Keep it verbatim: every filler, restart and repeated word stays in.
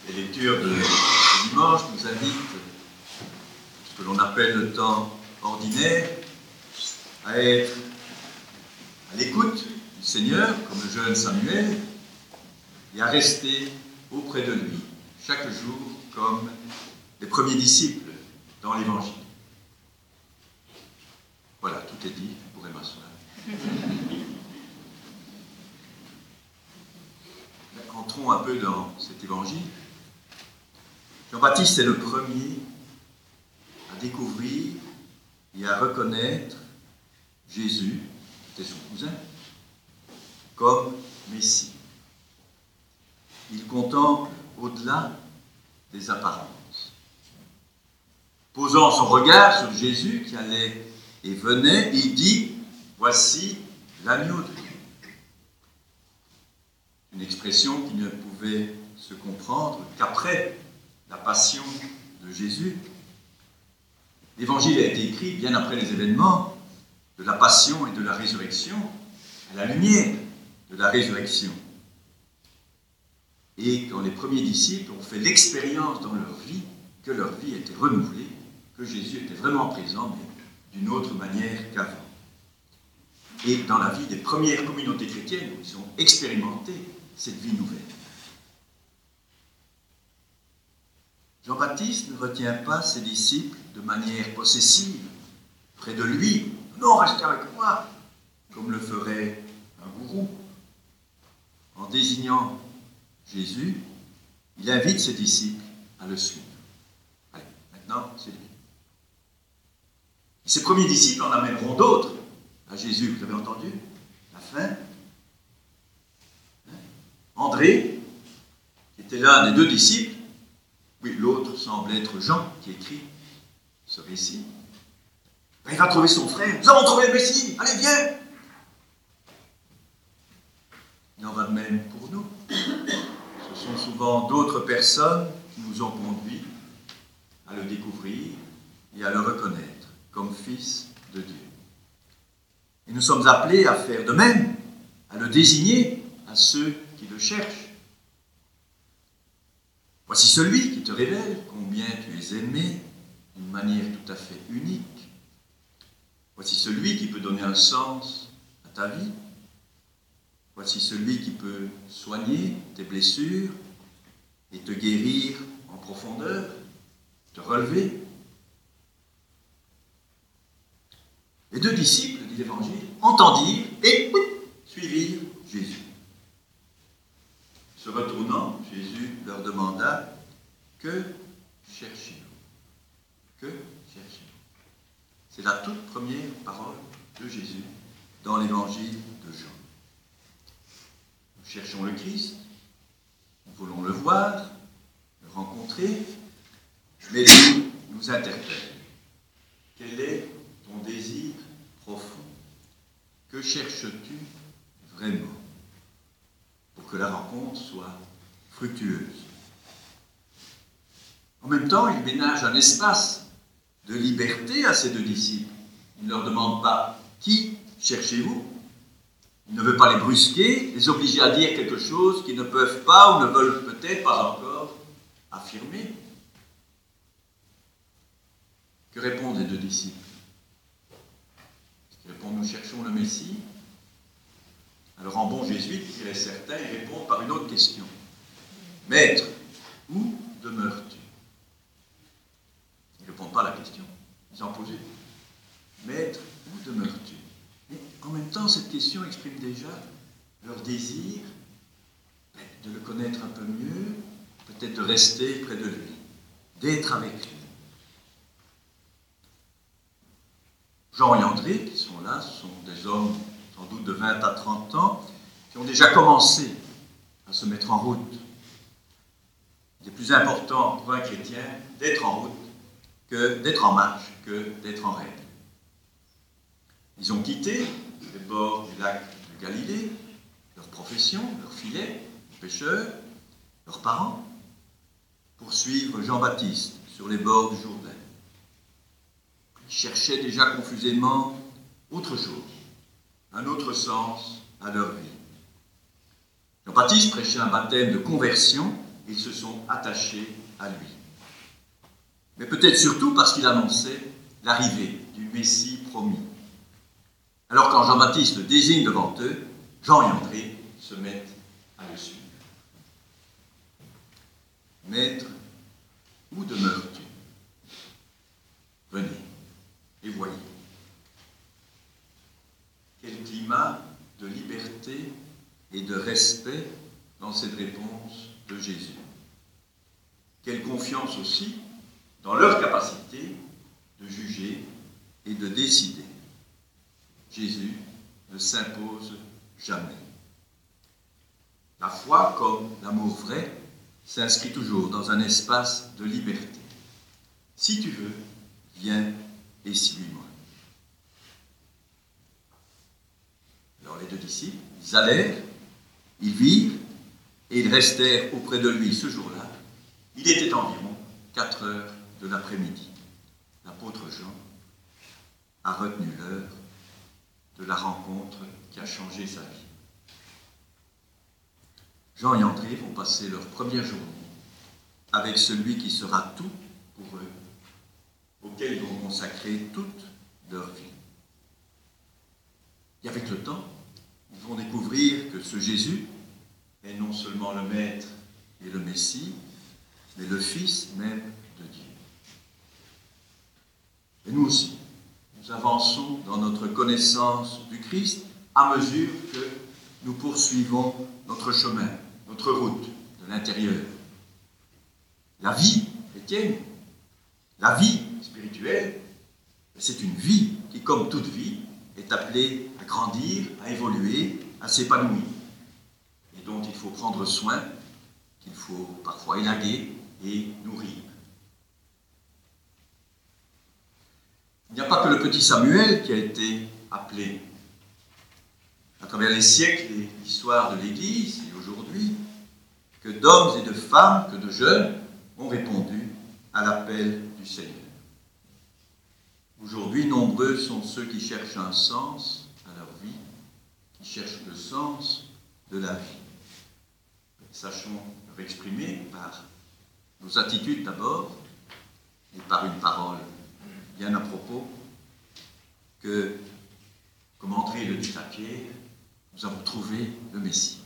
Les lectures de ce dimanche nous invitent, ce que l'on appelle le temps ordinaire, à être à l'écoute du Seigneur, comme le jeune Samuel, et à rester auprès de lui, chaque jour, comme les premiers disciples dans l'Évangile. Voilà, tout est dit, vous pourrez m'asseoir. Entrons un peu dans cet Évangile. Jean-Baptiste est le premier à découvrir et à reconnaître Jésus, qui était son cousin, comme Messie. Il contemple au-delà des apparences. Posant son regard sur Jésus qui allait et venait, il dit « Voici l'agneau de Dieu ». Une expression qui ne pouvait se comprendre qu'après la passion de Jésus. L'Évangile a été écrit bien après les événements de la passion et de la résurrection, à la lumière de la résurrection. Et quand les premiers disciples ont fait l'expérience dans leur vie que leur vie était renouvelée, que Jésus était vraiment présent, mais d'une autre manière qu'avant. Et dans la vie des premières communautés chrétiennes, ils ont expérimenté cette vie nouvelle. Jean-Baptiste ne retient pas ses disciples de manière possessive, près de lui. Non, restez avec moi, comme le ferait un gourou. En désignant Jésus, il invite ses disciples à le suivre. Allez, maintenant, c'est lui. Et ses premiers disciples en amèneront d'autres à Jésus, vous avez entendu? La fin. André, qui était l'un des deux disciples, oui, l'autre semble être Jean, qui écrit ce récit. Il va trouver son frère. Nous avons trouvé le Messie, allez, viens! Il en va de même pour nous. Ce sont souvent d'autres personnes qui nous ont conduits à le découvrir et à le reconnaître comme Fils de Dieu. Et nous sommes appelés à faire de même, à le désigner à ceux qui le cherchent. Voici celui qui te révèle combien tu es aimé d'une manière tout à fait unique. Voici celui qui peut donner un sens à ta vie. Voici celui qui peut soigner tes blessures et te guérir en profondeur, te relever. Les deux disciples, dit l'Évangile, entendirent et suivirent Jésus. Se retournant, Jésus leur demanda « Que cherchez-vous » Que cherchez-vous C'est la toute première parole de Jésus dans l'Évangile de Jean. Nous cherchons le Christ, nous voulons le voir, le rencontrer, mais lui nous interpelle. Quel est ton désir profond? Que cherches-tu vraiment pour que la rencontre soit fructueuse? En même temps, il ménage un espace de liberté à ses deux disciples. Il ne leur demande pas « Qui cherchez-vous » Il ne veut pas les brusquer, les obliger à dire quelque chose qu'ils ne peuvent pas ou ne veulent peut-être pas encore affirmer. Que répondent les deux disciples? Ils répondent « Nous cherchons le Messie ». Alors en bon jésuite, il est certain, il répond par une autre question. « Maître, où demeures-tu » Ils ne répondent pas à la question, ils en posent une. « Maître, où demeures-tu » Et en même temps, cette question exprime déjà leur désir de le connaître un peu mieux, peut-être de rester près de lui, d'être avec lui. Jean et André, qui sont là, ce sont des hommes sans doute de vingt à trente ans, qui ont déjà commencé à se mettre en route. Il est plus important pour un chrétien d'être en route que d'être en marche, que d'être en règle. Ils ont quitté les bords du lac de Galilée, leur profession, leur filet, les pêcheurs, leurs parents, pour suivre Jean-Baptiste sur les bords du Jourdain. Ils cherchaient déjà confusément autre chose, un autre sens à leur vie. Jean-Baptiste prêchait un baptême de conversion ils se sont attachés à lui. Mais peut-être surtout parce qu'il annonçait l'arrivée du Messie promis. Alors quand Jean-Baptiste le désigne devant eux, Jean et André se mettent à le suivre. Maître, où demeures-tu? Venez et voyez. Quel climat de liberté et de respect dans cette réponse de Jésus. Quelle confiance aussi dans leur capacité de juger et de décider. Jésus ne s'impose jamais. La foi, comme l'amour vrai, s'inscrit toujours dans un espace de liberté. Si tu veux, viens et suis-moi. Alors les deux disciples, ils allèrent, ils virent, et ils restèrent auprès de lui ce jour-là. Il était environ quatre heures de l'après-midi. L'apôtre Jean a retenu l'heure de la rencontre qui a changé sa vie. Jean et André vont passer leur première journée avec celui qui sera tout pour eux, auquel ils vont consacrer toute leur vie. Et avec le temps, ils vont découvrir que ce Jésus est non seulement le Maître et le Messie, mais le Fils même de Dieu. Et nous aussi, nous avançons dans notre connaissance du Christ à mesure que nous poursuivons notre chemin, notre route de l'intérieur. La vie chrétienne, la vie spirituelle, c'est une vie qui, comme toute vie, est appelée à grandir, à évoluer, à s'épanouir, et dont il faut prendre soin, qu'il faut parfois élaguer et nourrir. Il n'y a pas que le petit Samuel qui a été appelé. À travers les siècles et l'histoire de l'Église, et aujourd'hui, que d'hommes et de femmes, que de jeunes ont répondu à l'appel du Seigneur. Aujourd'hui, nombreux sont ceux qui cherchent un sens à leur vie, qui cherchent le sens de la vie. Sachons leur exprimer par nos attitudes d'abord, et par une parole bien à propos, que, comme André le dit à Pierre, nous avons trouvé le Messie.